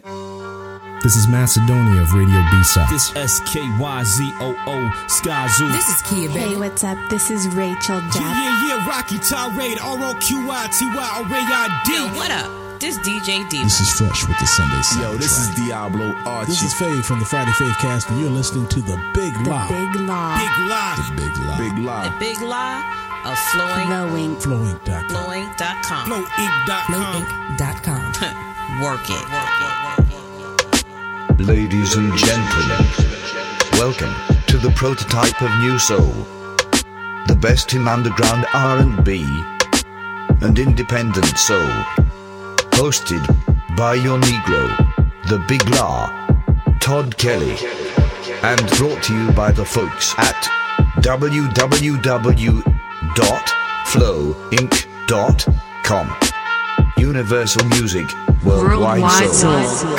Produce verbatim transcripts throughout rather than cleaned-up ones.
This is Macedonia of Radio B-Side. This S K Y Z O O Sky Zoo. This is Kia Baby. Hey, what's up? This is Rachel Jack. Yeah, yeah, yeah, Rocky Tirade, R O Q I T Y R A I D. Yo, what up? This D J D. This is Fresh with the Sunday Soundtrack. Yo, this is Diablo Archie. This is Fave from the Friday Fave Cast, and you're listening to The Big The Lie. Big Law. Big Lie. The Big Lie. Big Lie. The Big Lie of Flowing. Flowing. Flowing dot com. Flowing dot com. Flow Inc dot com. Flow Inc dot com. Work it. Work it. Ladies and gentlemen, welcome to the prototype of New Soul, the best in underground R and B and independent soul, hosted by your Negro, the Big La, Todd Kelly, and brought to you by the folks at w w w dot flow inc dot com. Universal Music Worldwide, Worldwide Soul. Soul.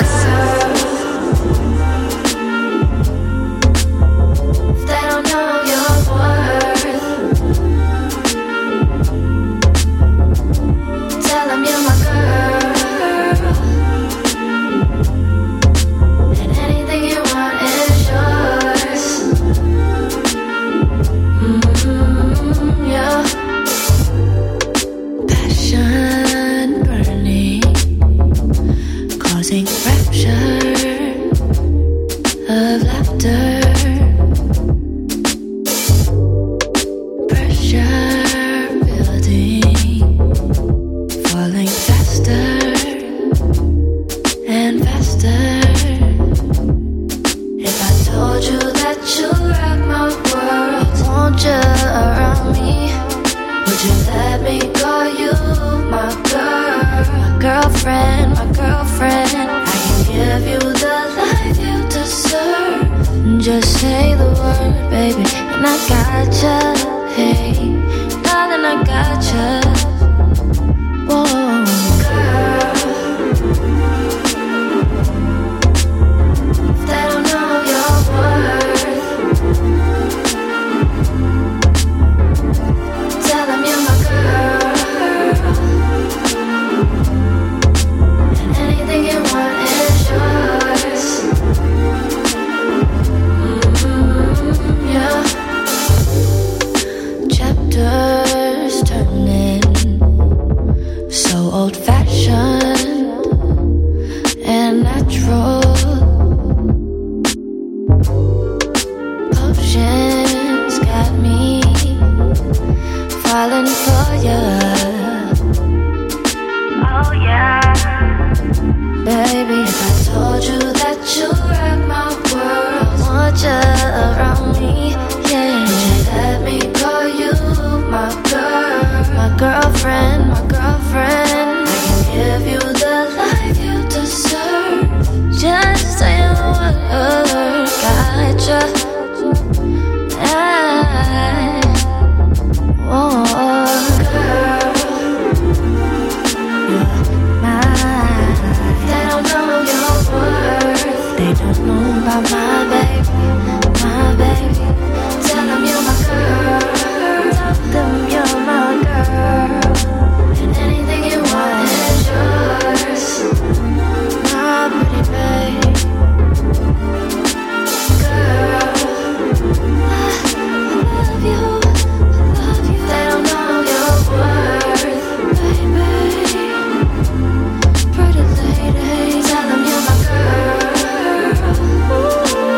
Pretty lady, tell them you're my girl. Ooh.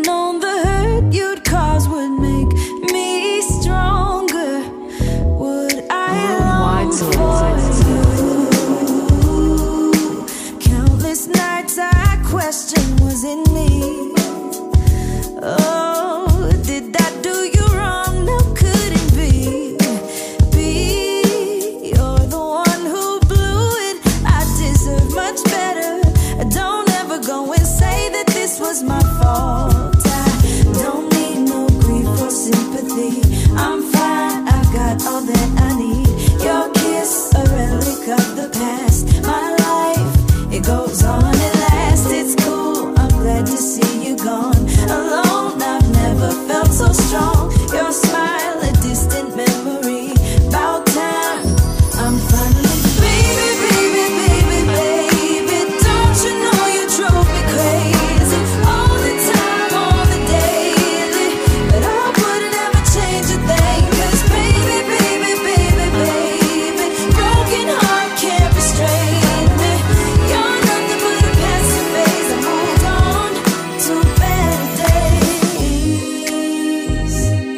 known the hurt you'd cause would make me stronger, would I long for you? Countless nights I questioned, was it me? Oh, did I do you wrong? No, couldn't be. Be, you're the one who blew it. I deserve much better. Don't ever go and say that this was my fault. I don't need no grief or sympathy. I'm fine, I've got all that I need. Your kiss, a relic of the past. My life, it goes on and lasts. It's cool, I'm glad to see you gone. Alone, I've never felt so strong. Your smile, a distant memory. About time, I'm finally. Baby, baby, baby, baby, don't you know you drove me crazy all the time, all the daily, but I wouldn't ever change a thing. 'Cause baby, baby, baby, baby, broken heart can't restrain me. You're nothing but a passing phase. I moved on to better days.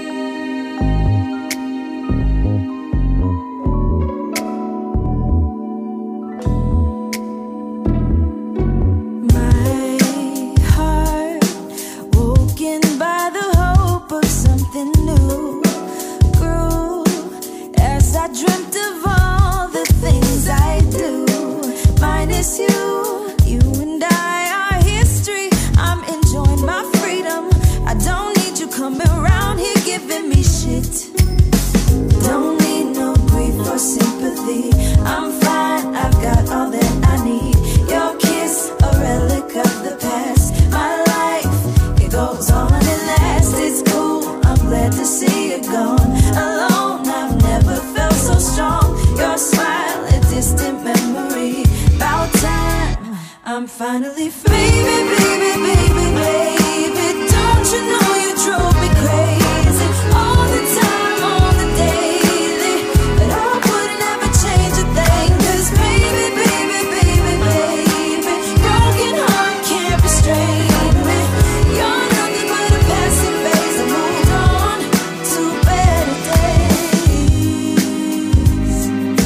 My heart, woken by the hope of something new, grew as I dreamt of all the things I do. Minus you, you and I are history. I'm enjoying my freedom. I don't need you coming around here giving me shit. Don't need no grief or sympathy. I'm fine, I've got all that I need. Your kiss, a relic of the past. My life, it goes on and lasts. It's cool, I'm glad to see you gone. Alone, I've never felt so strong. Your smile, a distant memory. About time, I'm finally free. Baby, baby, baby, baby, don't you know you drove me crazy all the time, all the daily, but I wouldn't ever change a thing. 'Cause baby, baby, baby, baby, broken heart can't restrain me. You're nothing but a passing phase. I moved on to better days.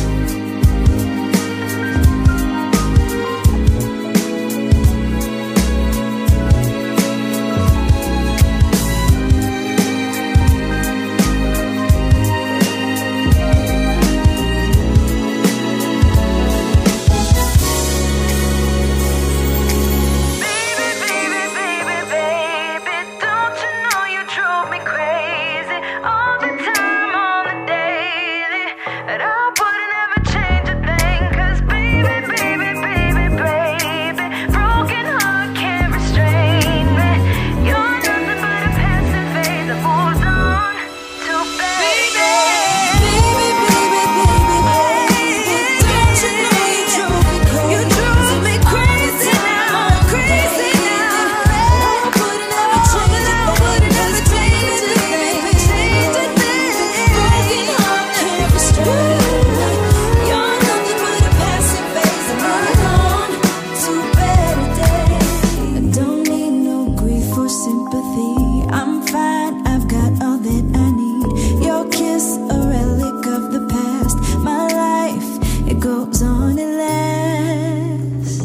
Baby, baby, baby, baby, don't you know you drove me crazy all the time, all the daily, but I wouldn't ever change a thing. 'Cause baby, baby, baby, baby, broken heart can't restrain me. You're nothing but a passing phase. I moved on to better days. Baby, baby, baby, baby, don't you know you drove me crazy? You drove me crazy now, crazy now. I wouldn't ever change a thing. Wouldn't ever change a thing. Change a thing. Broken heart can't restrain me. You're nothing but a passing phase. I moved on to better days. I don't need no grief or sympathy. I'm fine, I've got all that I need. Your kiss, a relic of the past. My life, it goes on and lasts.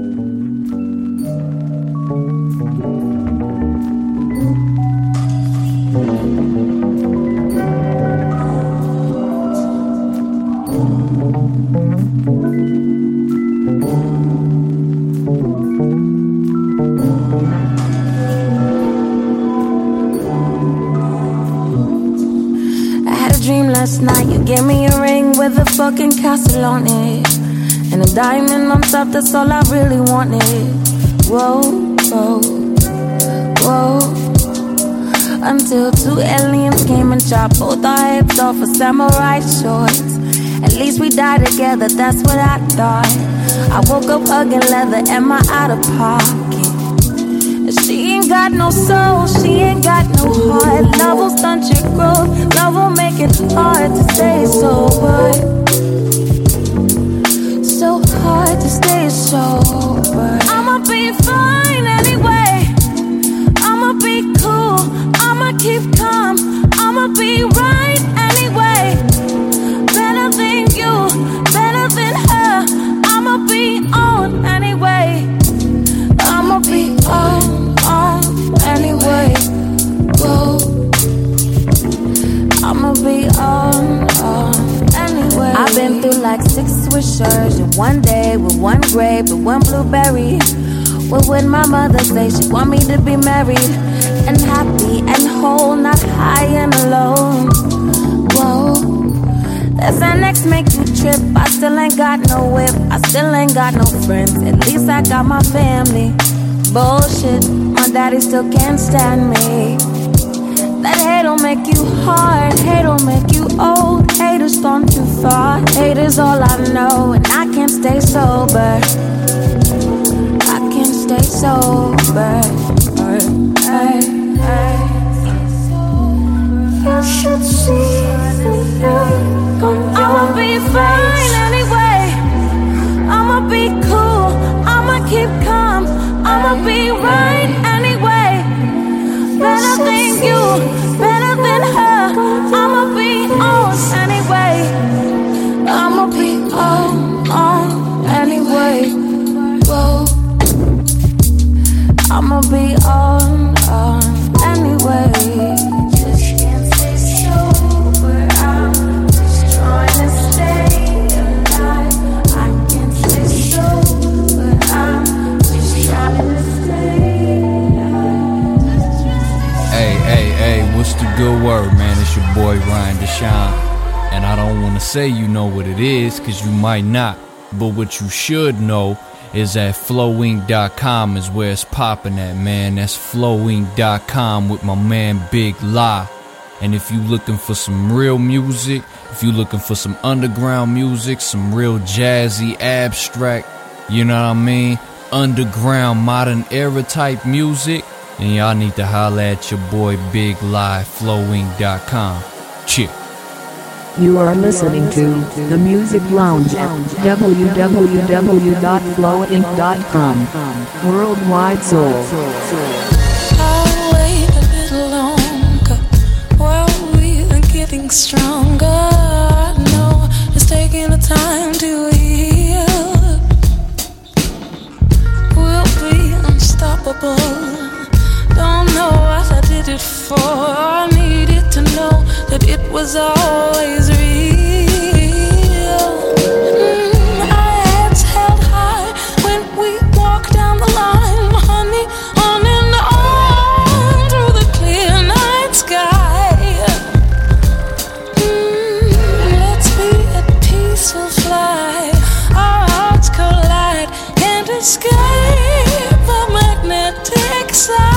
I had a dream last night. You gave me a ring with a fucking castle on it, and a diamond on top. That's all I really wanted. Whoa, whoa, whoa. Until two aliens came and chopped both our heads off for samurai shorts. At least we die together, that's what I thought. I woke up hugging leather, am I out of pocket? She ain't got no soul, she ain't got no heart. Love will stunt your growth, love will make it hard to stay sober. So hard to stay sober. I'ma be fine anyway, I'ma be wishes. And one day with one grape and one blueberry. Well, when my mother says she want me to be married and happy and whole, not high and alone. Whoa, does that next make you trip? I still ain't got no whip, I still ain't got no friends. At least I got my family. Bullshit, my daddy still can't stand me. That hate don't make you hard, hate don't make you old. Haters gone too far, hate is all I know. And I can't stay sober, I can't stay sober. Hey, hey. You should see the I'ma be fine anyway. I'ma be cool, I'ma keep calm, I'ma be right anyway. Better than you, better than her. I'ma be on anyway. I'ma be on, on anyway. Whoa. I'ma be on, on anyway. Just can't stay sober. I'm just trying to stay alive. I can't stay sober. I'm just trying to stay alive. Hey, hey, hey, what's the good word, man? It's your boy Ryan Deshawn. And I don't want to say you know what it is, cause you might not. But what you should know is that flow inc dot com is where it's popping at, man. That's flow inc dot com with my man Big La. And if you looking for some real music, if you looking for some underground music, some real jazzy, abstract, you know what I mean, underground, modern era type music, then y'all need to holler at your boy Big La at flow inc dot com. Cheers. You are listening to The Music Lounge at w w w dot flow inc dot com. Worldwide Soul. I'll wait a little longer while we're getting stronger. I know it's taking the time to heal. We'll be unstoppable. Don't know what I did it for. I needed to know that it was always real. Mm, our heads held high when we walked down the line, honey, on and on through the clear night sky. Mm, let's be at peace, we'll fly. Our hearts collide, can't escape the magnetic side.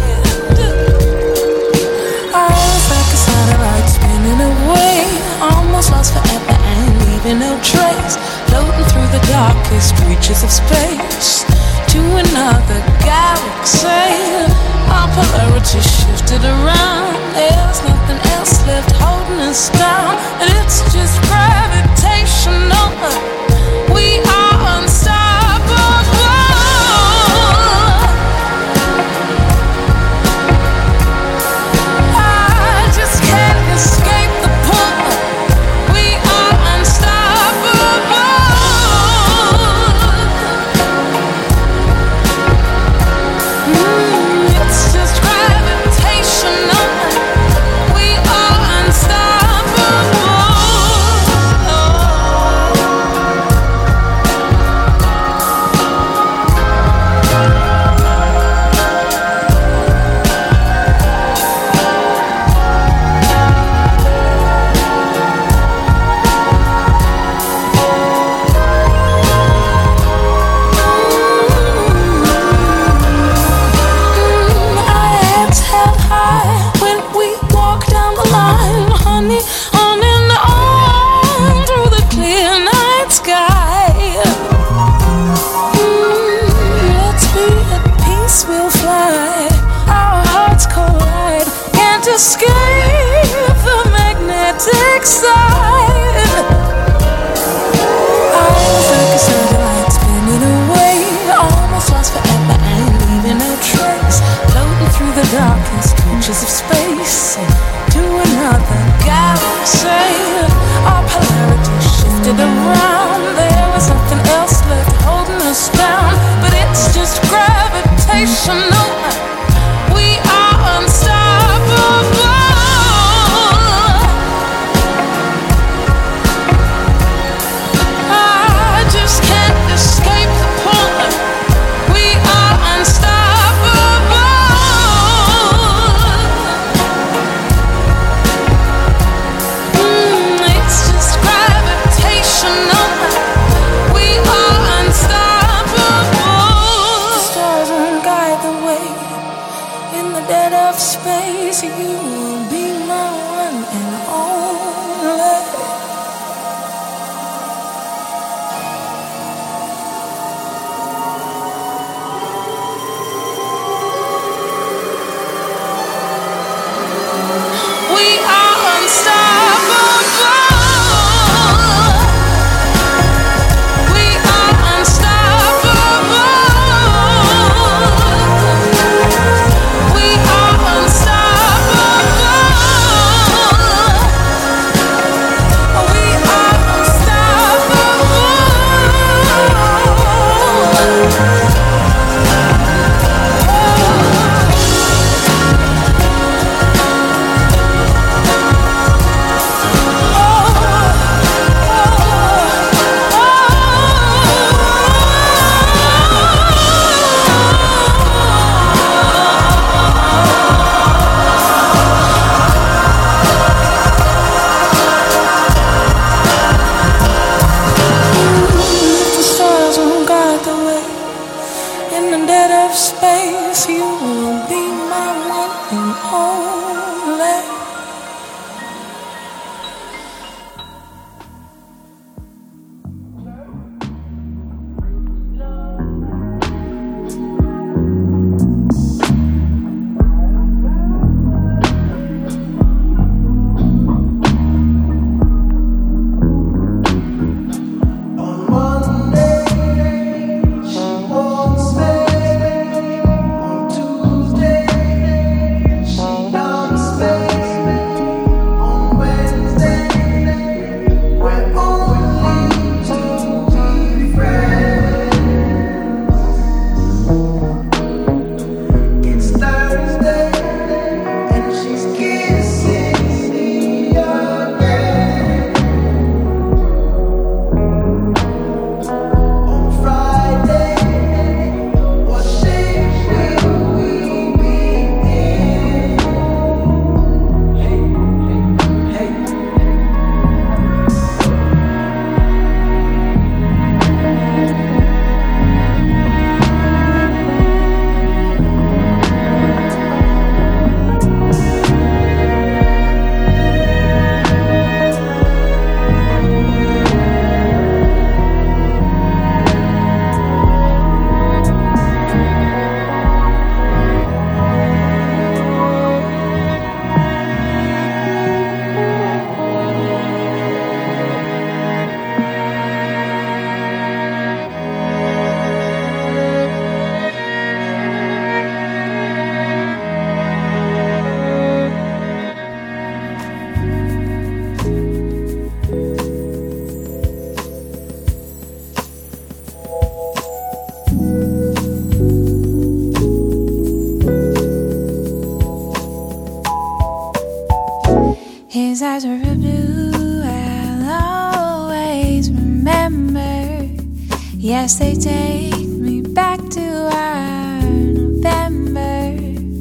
Almost lost forever and leaving no trace, floating through the darkest reaches of space to another galaxy. Our polarity shifted around. There's nothing else left holding us down, and it's just gravitational. We are unstoppable. I just can't escape the pull. Escape the magnetic side. I was like a satellite spinning away, almost lost forever and leaving no trace, floating through the darkest reaches of space to another galaxy. Our polarity shifted around. There was nothing else left holding us down, but it's just gravitational. We are unstoppable. Ah. you will be my one and only. We are unstoppable. We are unstoppable. We are unstoppable. We are unstoppable. If the stars won't guide the way in the dead of space, you will be my one and only. His eyes were blue, I'll always remember. Yes, they take me back to our November,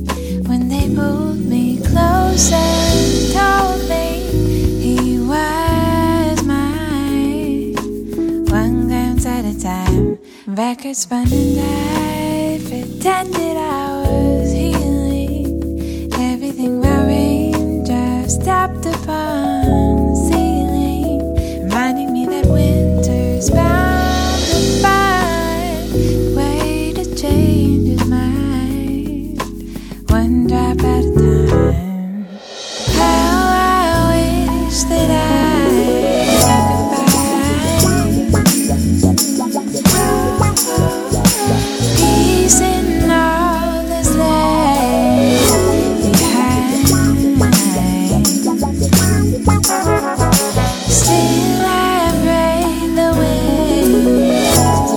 when they pulled me closer and told me he was mine. One glance at a time, records spun and I pretended I was healing. Everything about raindrops tapped upon the ceiling, reminding me that winter's bound to find a way to change his mind, one drop at a time. How I wish that I could find peace in all that's left behind. Still I pray the winds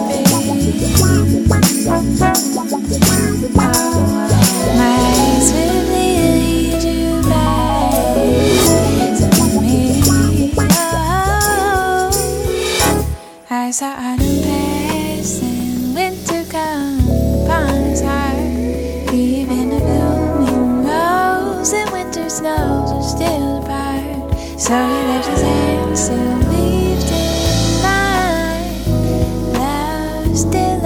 be. My eyes will lead you back to me. Oh, I saw autumn pass and winter come upon his heart. Even a blooming rose and winter snows are still apart. So he left his hands to leave in mine. Love still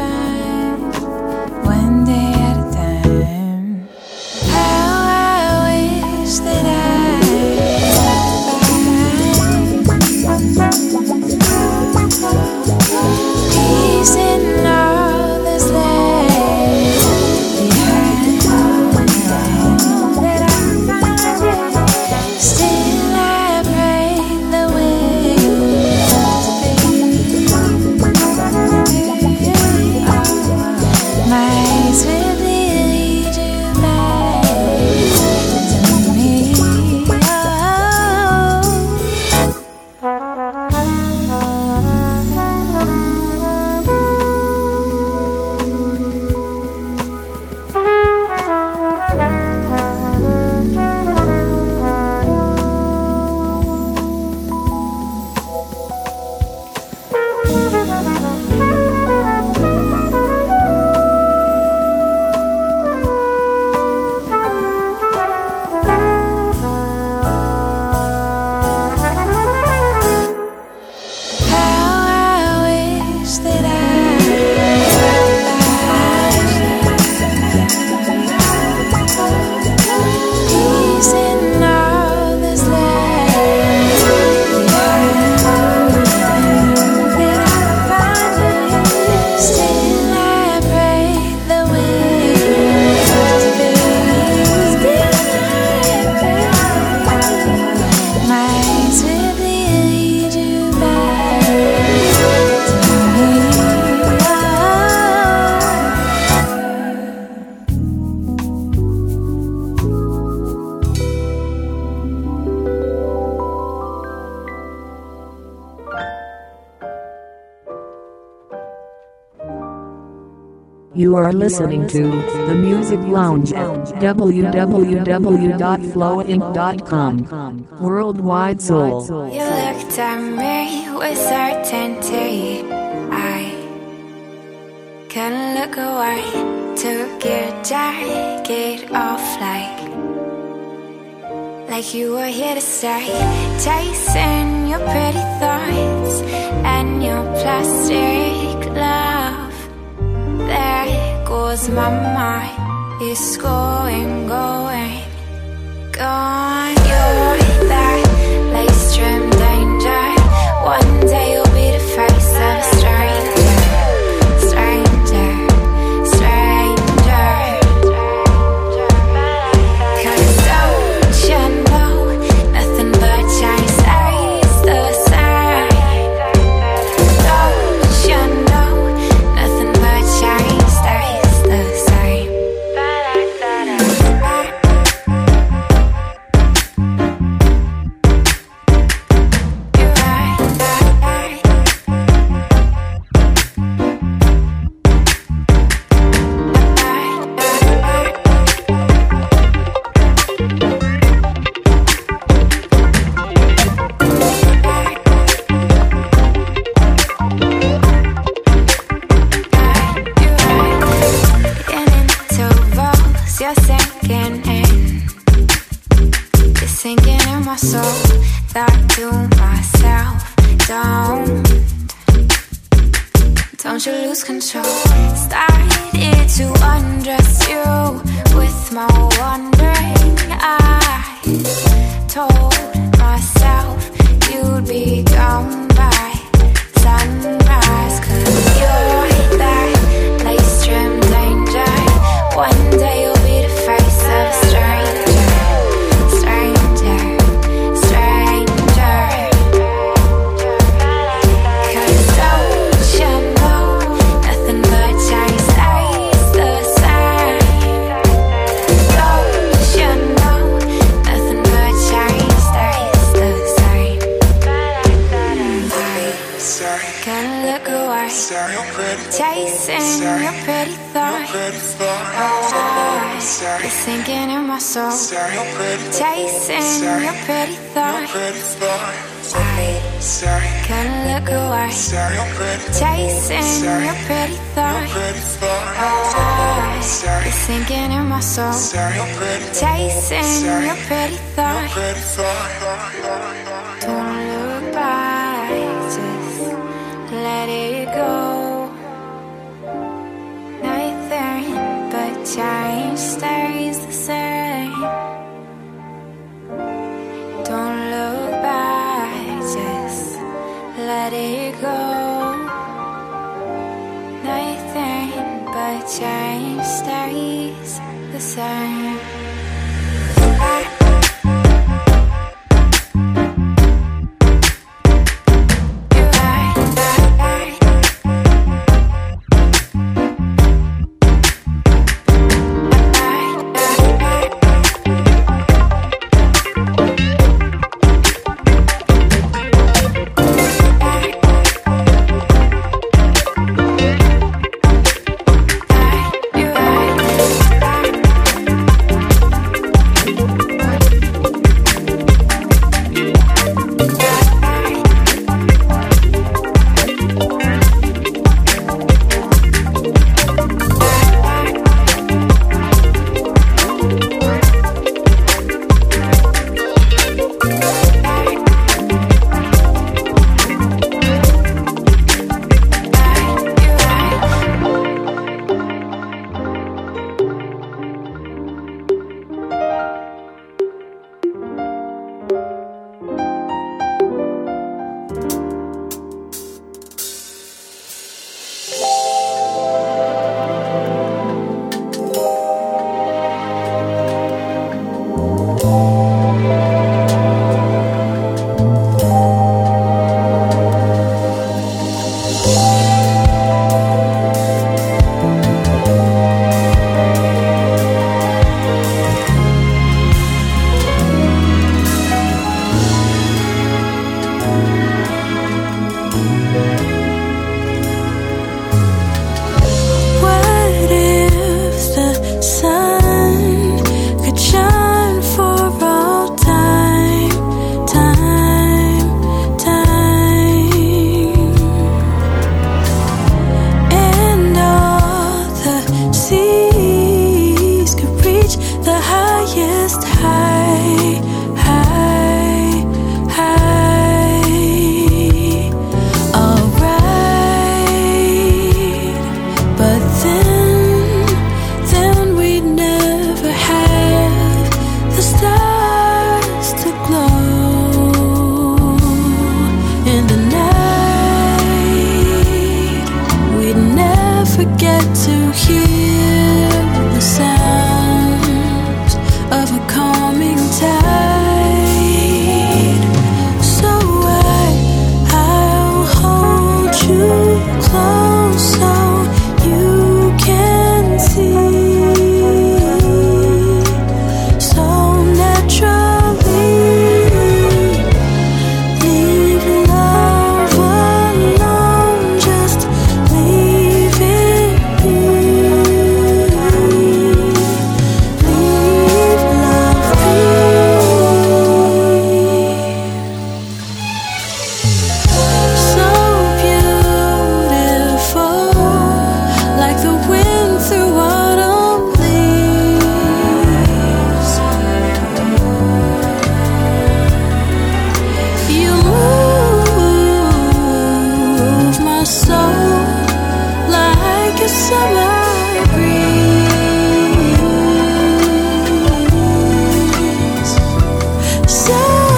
undefined, one day at a time. How I You are listening to The Music Lounge at w w w dot flow inc dot com. Worldwide Soul. You looked at me with certainty. I couldn't look away. Took your jacket off like Like you were here to stay. Chasing your pretty thoughts and your plastic love. There goes my mind, it's going, going, gone. You're that lace trim danger. One day you'll be the face of a stranger, stranger, stranger. Cause don't you know, nothing but change stays the same. Don't you know, nothing but change stays the same. You're sinking in, you're sinking in my soul. Thought to myself, don't, don't you lose control. Started to undress you with my wandering eyes. Told myself you'd be gone by sunrise. Cause you're that lace trim danger. One day you'll be the face of a stranger, stranger, stranger. Cause don't you know, nothing but change stays the same. Don't you know, nothing but change stays the same. I can't look away, chasing your pretty thoughts. You're sinking in my soul, chasing your pretty thoughts. I can't look away, chasing your pretty thoughts. You're sinking in my soul, chasing your pretty thoughts. Don't look back, just let it go. Nothing but change stays the same. Don't look back, just let it go. Nothing but change stays the same. just high, high, high. Alright, but then, then we'd never have the stars to glow in the night. We'd never get to hear the sounds of a calming tide. So I, I'll hold you close so you can see. So naturally, leave love alone, just leave it be. Leave love be. So beautiful, like the wind through autumn leaves. You move my soul like a summer breeze. So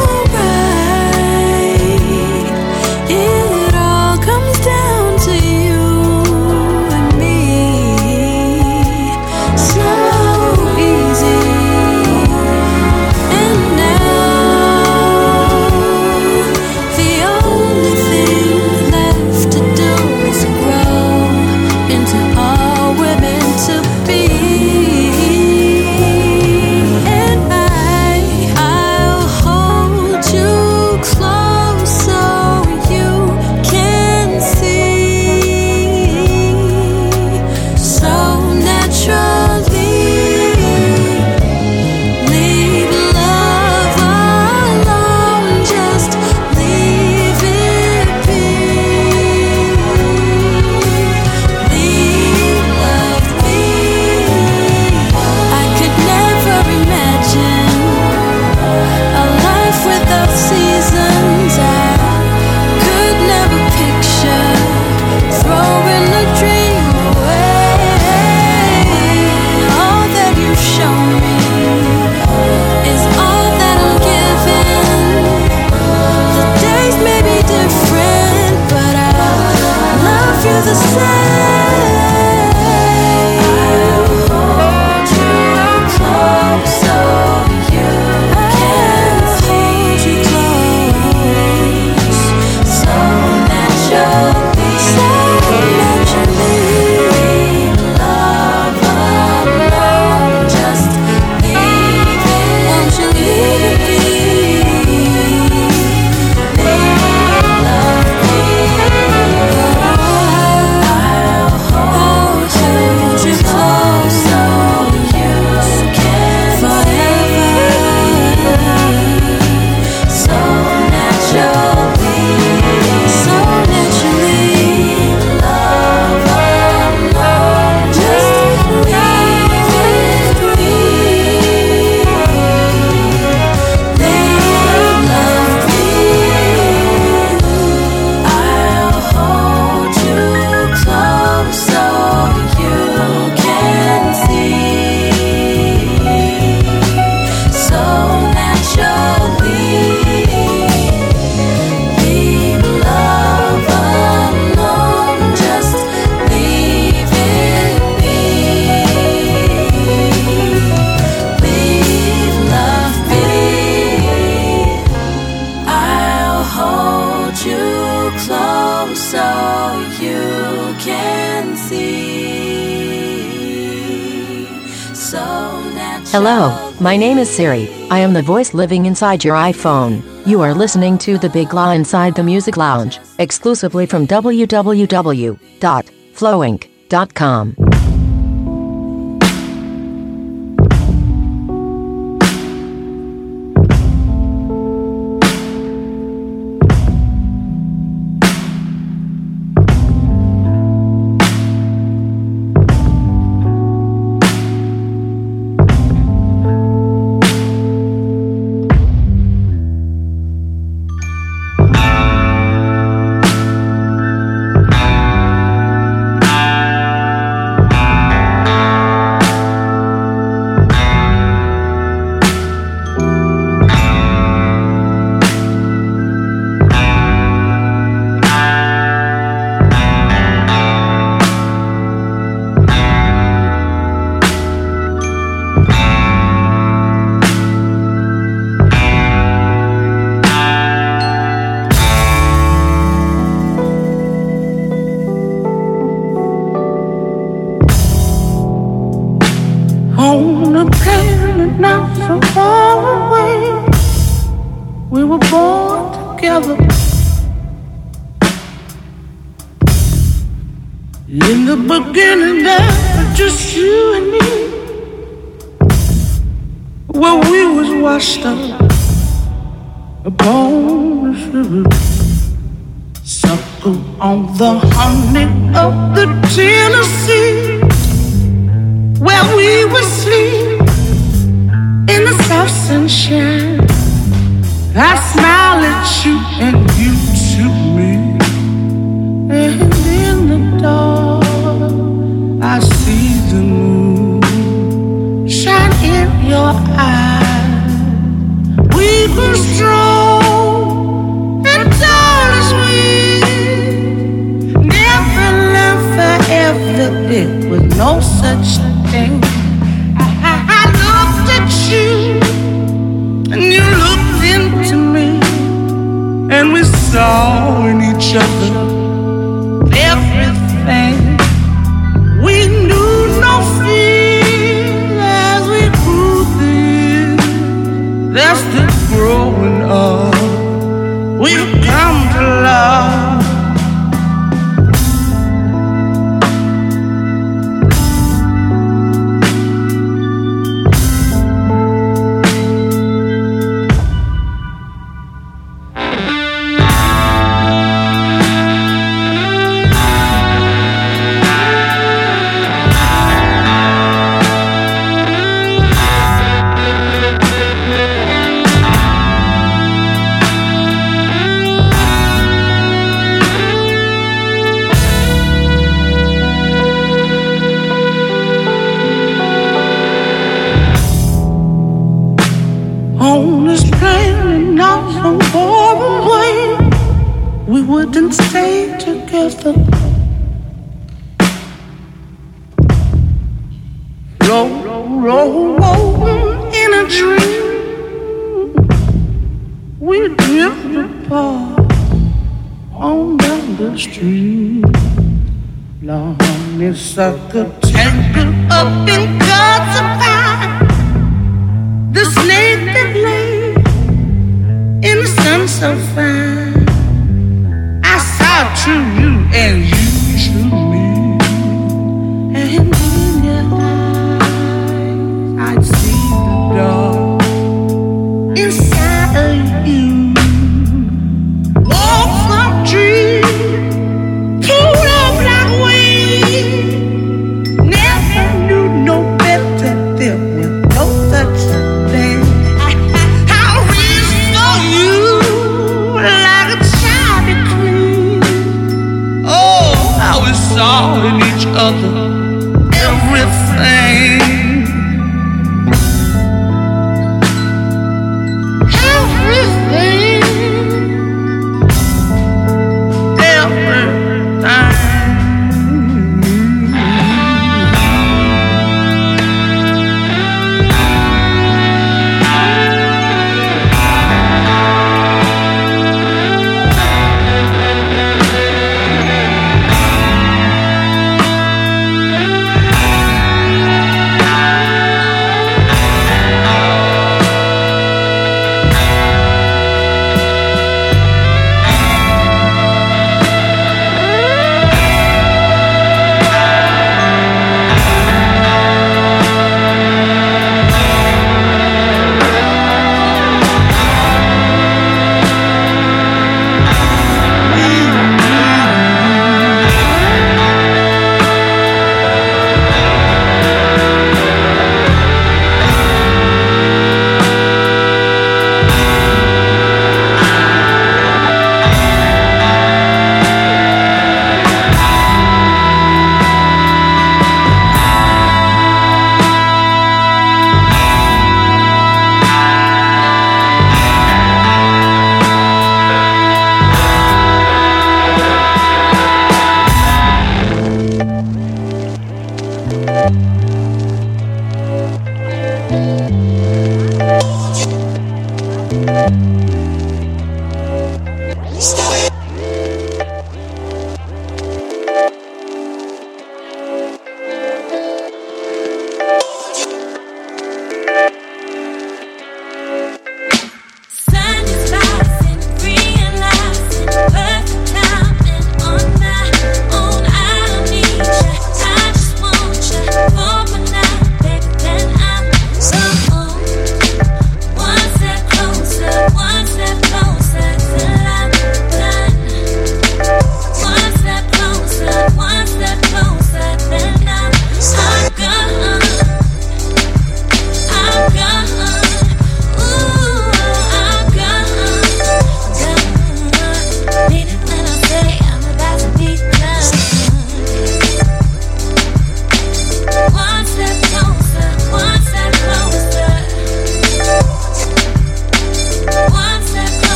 right, it all comes down to you and me. So easy. And now the only thing left to do is grow into all we're meant to be. And I, I'll hold you close so you can see. So naturally, leave love alone, just leave it be. Leave love be. I could never imagine a life without seasons. I could never picture throwing a dream away. All that you show me is all that I'm given. The days may be different, but I love you the same. I'll hold you close so you can see. So naturally, so naturally, love alone, just leave it. Won't you leave it be? Leave love be. I'll hold you close so you can forever. So naturally, so naturally, love alone, just leave it be. Leave love be. I'll hold you close so you can see. So naturally, leave love alone, just leave it be. Leave love be. I'll hold you close so you can see. So naturally. Hello, my name is Siri. I am the voice living inside your iPhone. You are listening to The Big Law Inside the Music Lounge, exclusively from w w w dot flow inc dot com. were born together. In the beginning, there was just you and me. Well, we was washed up upon the river, suckle on the honey of the Tennessee, where we would sleep in the soft sunshine. I smile at you and you to me, and in the dark I see the moon shine in your eyes. We grew strong and tall as we never learned forever. There was no such thing. I, I looked at you and you looked into me, and we saw in each other everything. We knew no fear as we grew this. That's the growing up we've come to love. Wouldn't stay together. Roll, roll, roll in a dream. We drift apart on down the street. Long sucker tangled up in God's eye. The snake that lay in the sun so fine. To you and you to me, and in your eyes I'd see the dark inside of you. Walk from trees, pulled up like weeds. Never knew no better. There was no such thing. I reached for you like a child to clean. We saw in each other everything. Everything.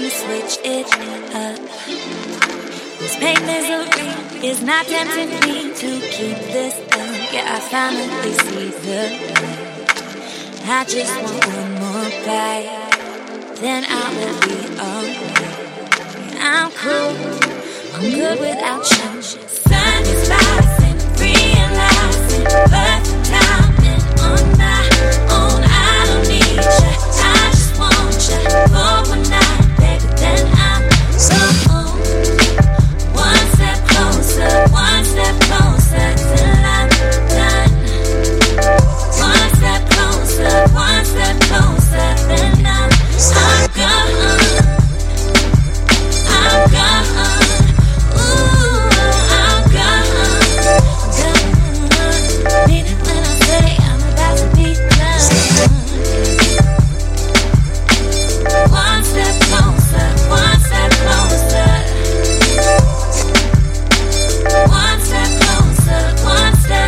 wanna switch it up. This pain misery is not tempting me to keep this up. Yeah, I finally see the light. I just want one more bite, then I will be alright. I'm cool, I'm good without you. Sun is rising, realizing perfect timing on my own. I don't need you, I just want you for one night, baby. Then I'm so on. One step closer, one step closer till I'm done. One step closer, one step closer, then I'm I'm gone. I'm gone. Ooh, I'm gone. Gone. Mean it when I say I'm about to be done. One step closer, one step closer. One step closer, one step.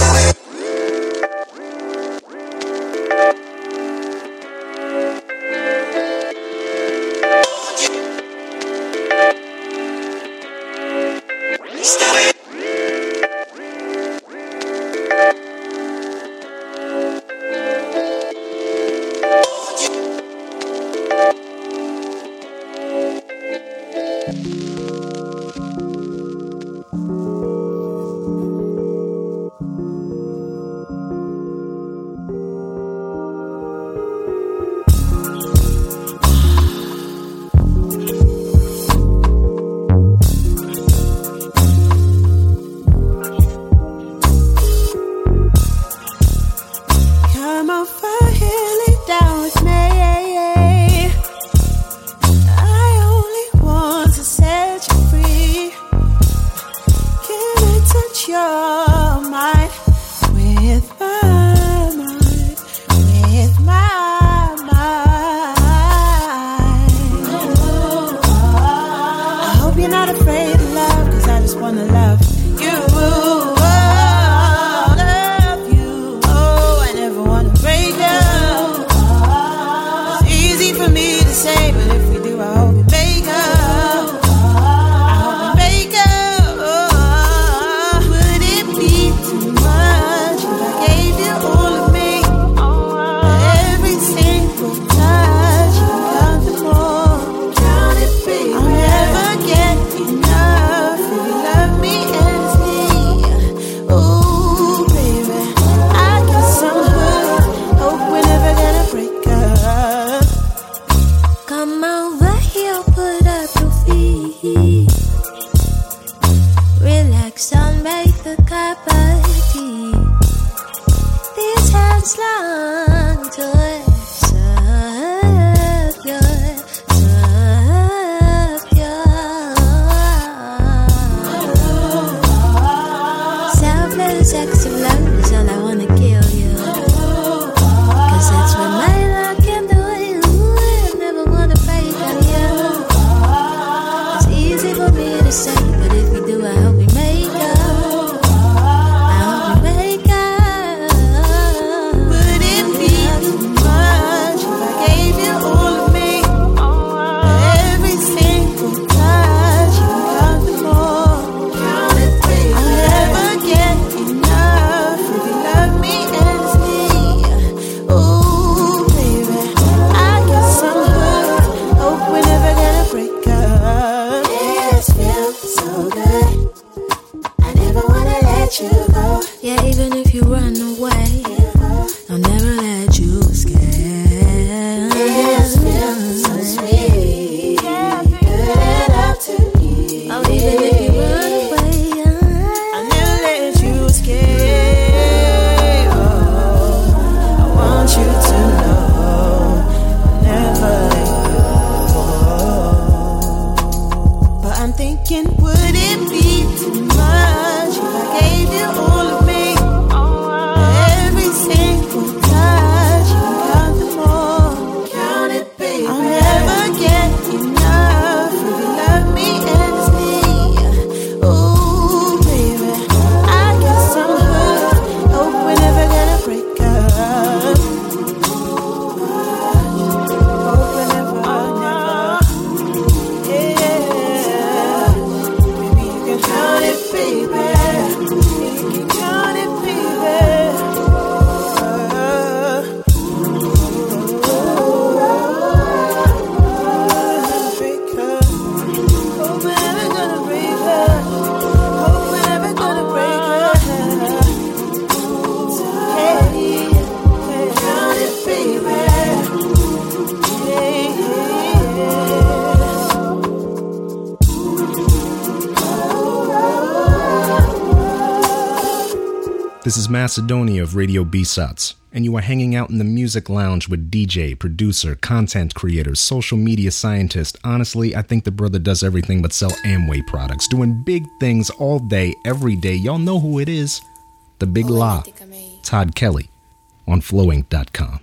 Come over here, lay down with me. I only want to set you free. Can I touch your mind with my mind, with my mind? I hope you're not afraid of love, 'cause I just wanna love you. Say, but if we do, I hope we make up. I hope we make up. Would it be too much if I gave you all of me? Every single touch, you got the more. Count it, baby. I'll never get enough if you love me endlessly. Ooh, baby, I guess I'm hooked. Hope we're never gonna break up. Come over here, put up your feet. Relax, sunbathe the cup of tea. These hands long to serve you, serve you. Selfless acts of love is all I wanna kill you, 'cause that's what my love can do. To say, but if we do, I hope we make up. I hope we make up. Would it be too much if I gave you all of me? Every single touch, you got the more. Count it, baby. I'll never get enough if you love me endlessly. Ooh, baby, I guess I'm hooked. Hope we're never gonna break up. So good, I never wanna let you go. Yeah, even if you run away, I'll never let you escape. This feels so sweet, good enough to me. Oh, even if you run away, I'll never let you escape. Oh, I want you to know I'll never let you go. But I'm thinking, would it be too much if I gave you all of me? Every This is Macedonia of Radio B-Sots, and you are hanging out in the Music Lounge with D J, producer, content creator, social media scientist. Honestly, I think the brother does everything but sell Amway products, doing big things all day, every day. Y'all know who it is. The Big La, Todd Kelly, on flowink dot com.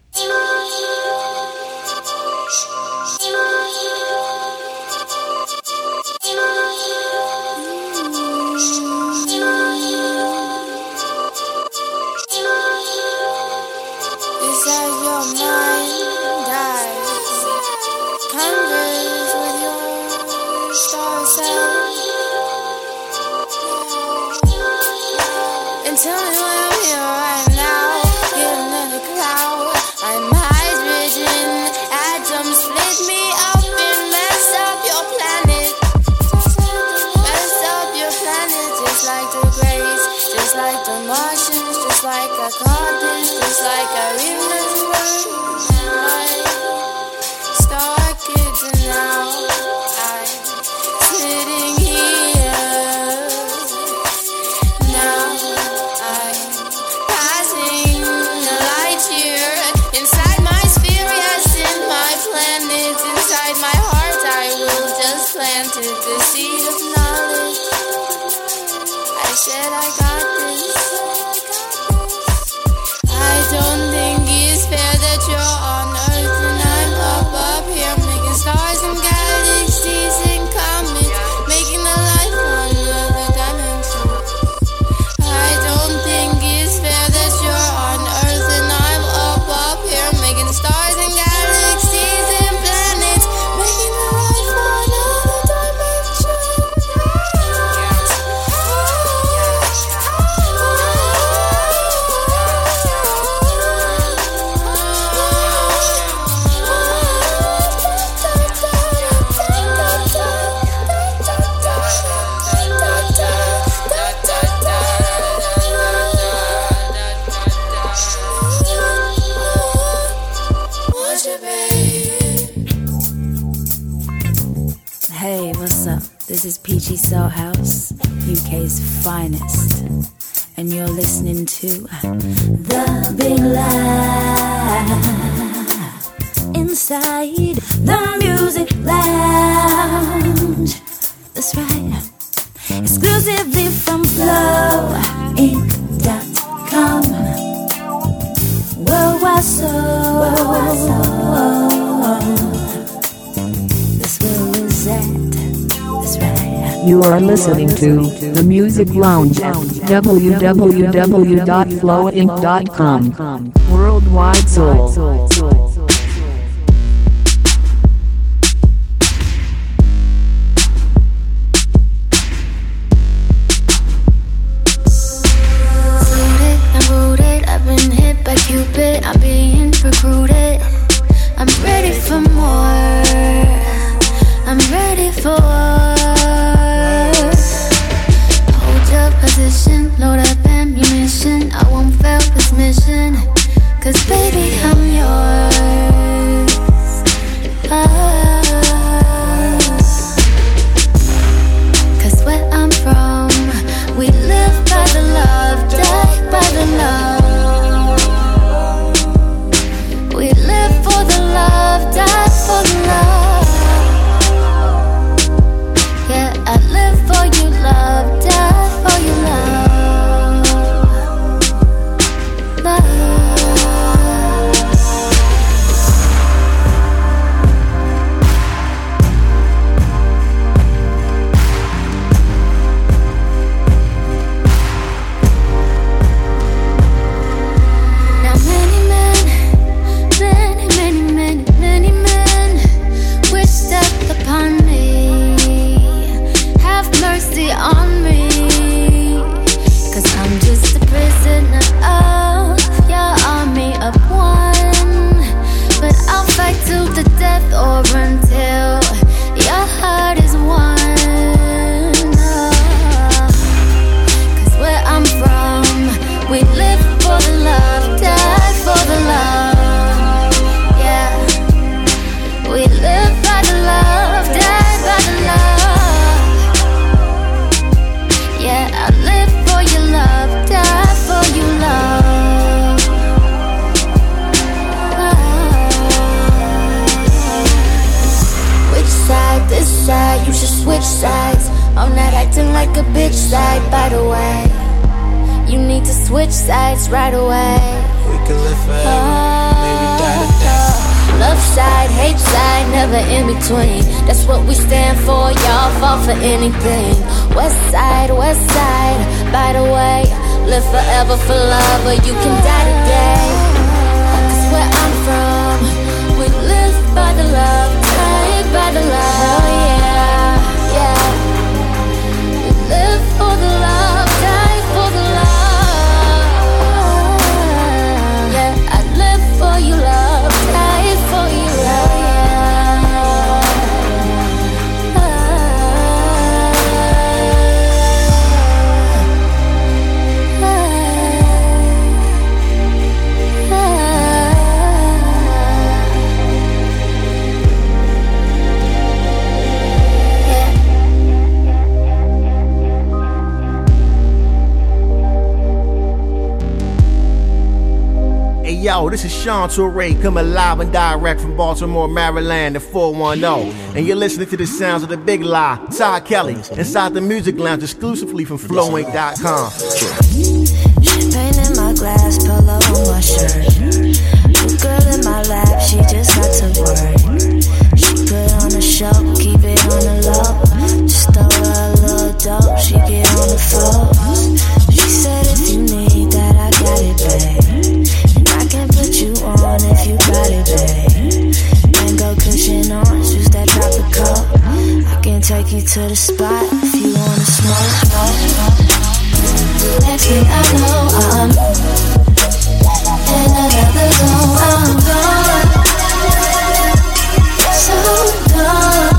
This is Peachy Cell House, U K's finest, and you're listening to The Big Lie inside the Music Lounge. That's right, exclusively from flowink dot com. Worldwide Soul, that's where we're at. You are listening to The Music Lounge at w w w dot flowink dot com. Worldwide Soul. I'm rooted, I've been hit by Cupid, I'm being recruited. I'm ready for more, I'm ready for position, load up ammunition. I won't fail this mission, cause baby I'm yours. Oh. Cause where I'm from, we live by the love, die by the love. We live for the love, die for the love. Yeah, I live for you, love, die for your love, love. switch sides right away. We could live forever, oh, maybe die today. Love side, hate side, never in between. That's what we stand for, y'all fall for anything. West side, west side, by the way. Live forever for love or you can die today. Cause where I'm from, we live by the love, die by the love. Oh yeah, yeah. We live for the love, die for the love. Yeah, I live for you, love, die for you, love. Yo, this is Sean Torre coming live and direct from Baltimore, Maryland, the four one zero. And you're listening to the sounds of the Big Lie, Todd Kelly, inside the Music Lounge exclusively from flowink dot com. Champagne in my glass, polo on my shirt. New girl in my lap, she just got to work. She put on a show, keep it on the low. Just throw her a little dope, she get on the floor. She said if you need that, I got it, babe. You on if you got it, babe. Mango cushion on, choose that tropical. I can take you to the spot if you wanna smoke, smoke, smoke. Next thing I know, I'm in another zone. I'm gone, so gone.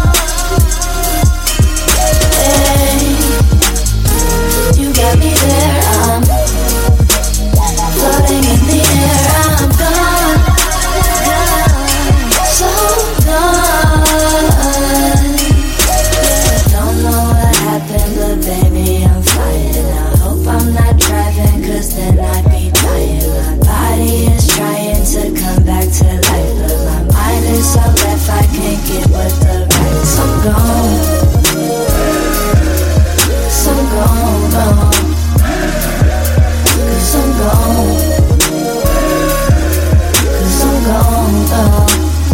Hey, you got me there. I'm floating in the air. I'm gone, gone, so gone. Yeah, don't know what happened, but baby, I'm flying. I hope I'm not driving, cause then I'd be dying. My body is trying to come back to life, but my mind is so left, I can't get with the right. So gone, so gone, gone. Cause I'm gone. Cause I'm gone, gone.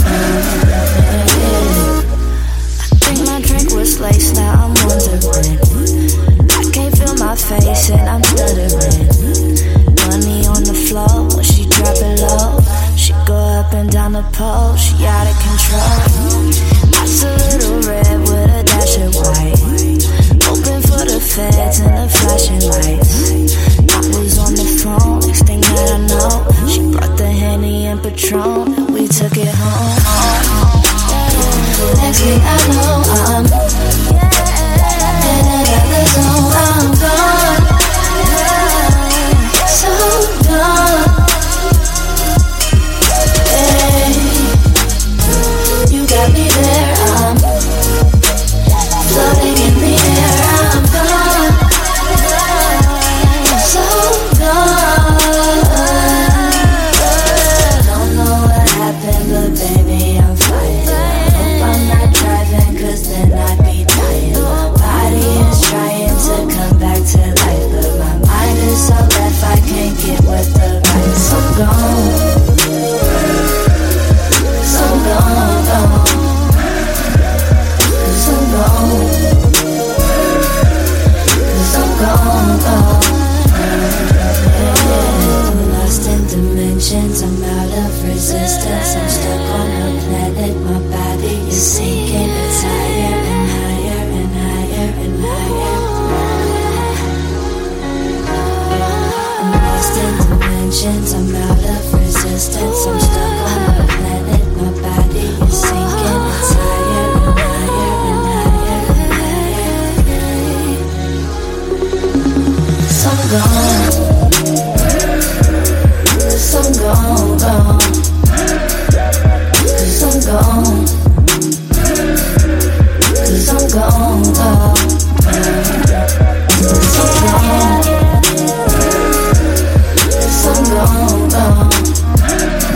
I think my drink was laced, now I'm wondering. I can't feel my face and I'm stuttering. Money on the floor, when she drop it low. She go up and down the pole, she out of control. Eyes a little red with a dash of white. Hoping for the feds and the flashing lights. I was on the phone, next thing that I know, she brought the Henny and Patron, and we took it home. Next thing I know, I'm in another zone. I'm gone, so gone. Hey, you got me there. I'm floating in the air. I'm gone, so gone. Don't know what happened, but baby, I'm flying. I hope I'm not driving, cause then I'd be dying. My body is trying to come back to life, but my mind is so left, I can't get with the right. So gone, so gone, gone. Cause I'm gone, cause I'm gone, gone. I'm lost in dimensions, I'm out of resistance. I'm stuck on a planet, my body is sinking. It's higher and higher and higher and higher. I'm lost in dimensions, I'm out of resistance. I'm stuck on a planet, my body is sinking. It's higher and higher and higher and higher. So I'm gone, so I'm gone, gone. Cause I'm gone, cause I'm gone, gone. Cause I'm gone, cause I'm gone, gone.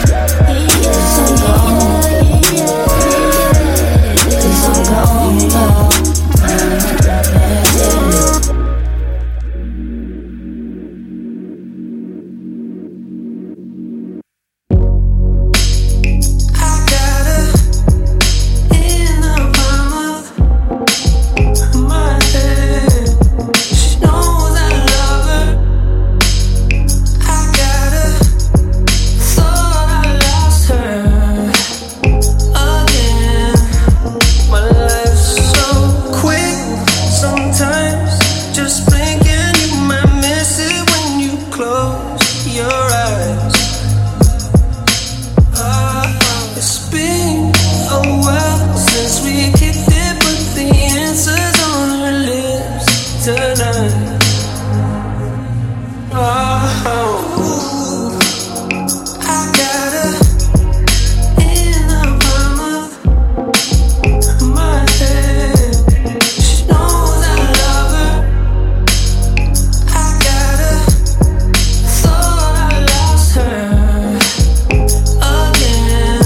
close your eyes. Oh, it's been a while since we kicked it, but the answer's on our lips tonight. Oh, I got her in the palm of my hand. She knows I love her. I got her. Thought I lost her again.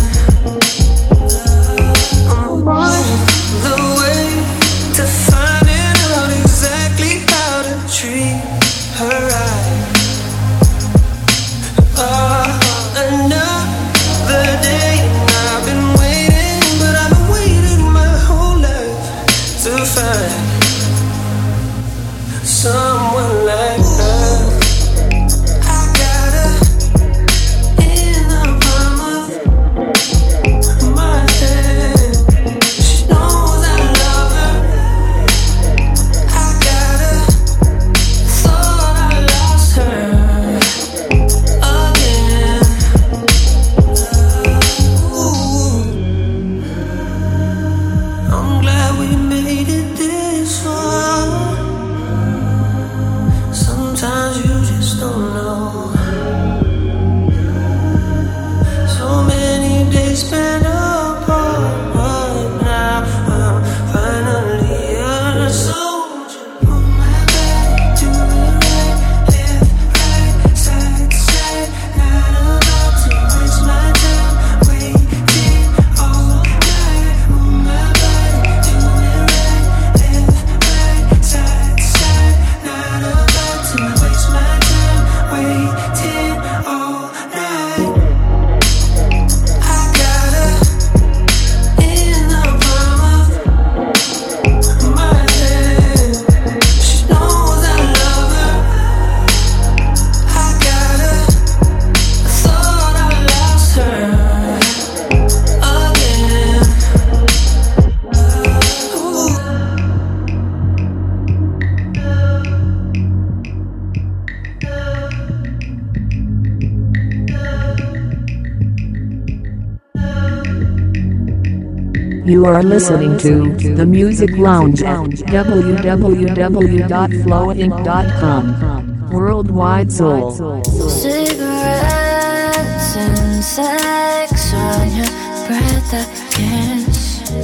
I'm on the way to finding out exactly how to treat her right. Uh, another day, I've been waiting, but I've been waiting my whole life to find someone like her. I got her in the palm of my hand. She knows I love her. I got her. Thought I lost her again. Ooh. I'm glad we made it this far. Sometimes you just don't know. So many days spent apart, but now I'm finally a soldier. On my back, doing right, left, right, side to side. Not about to waste my time waiting all night. On my body, doing right, left, right, side to side. Not about to waste my time waiting all night. I got her in the palm of my hand. She knows I love her. I got her. Thought I lost her again. Ooh. You are listening to The Music Lounge at w w w dot flow inc dot com. Worldwide Soul. Cigarettes and sex on your breath, I guess.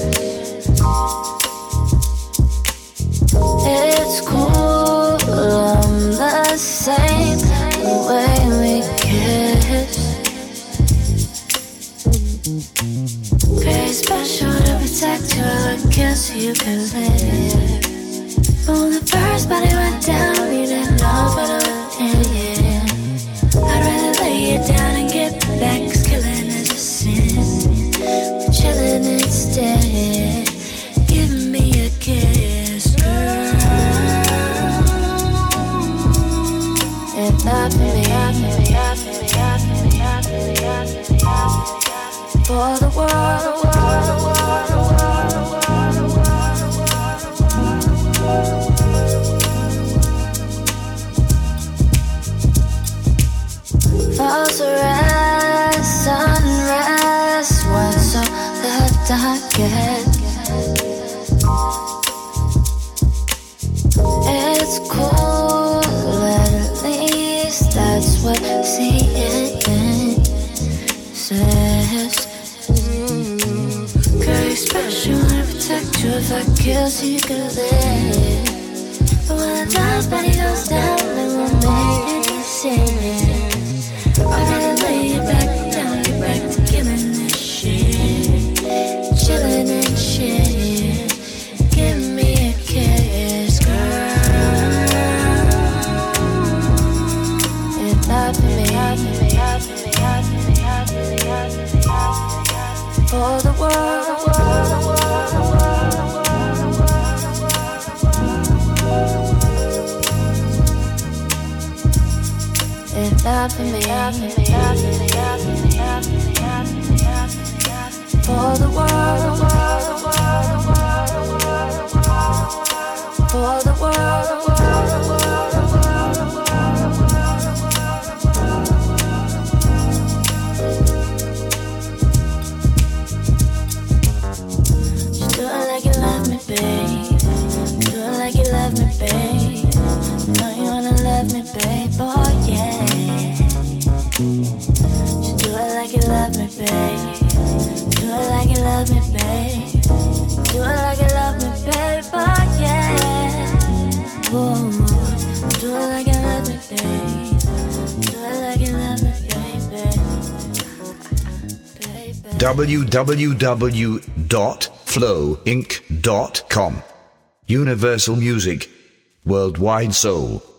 It's cool, I'm the same, the way we kiss. Very special to protect you, I guess you could live. But when the first body went down, you didn't know what I was in. I'd rather lay you down and get back, 'cause killing is a sin. We're chilling instead. Give me a kiss, girl. If not for me, for the world, the world, the world, the world, the world, the world. False arrest, unrest, what's all that I get? It's cool, at least that's what C N N says. Very special to protect you, if I kill so you can live. But when the last body goes down, it won't make any sense. I'd rather lay you back down, get back to killing this shit. Chilling and shit. Give me a kiss, girl. If not for me, for the world, the world, the world, the world, the world, the world. If not for me, for the world, the world, the world, the world, the world, for the world, the world, the world, the world, the world, the world. w w w dot flow inc dot com. Universal Music, Worldwide Soul.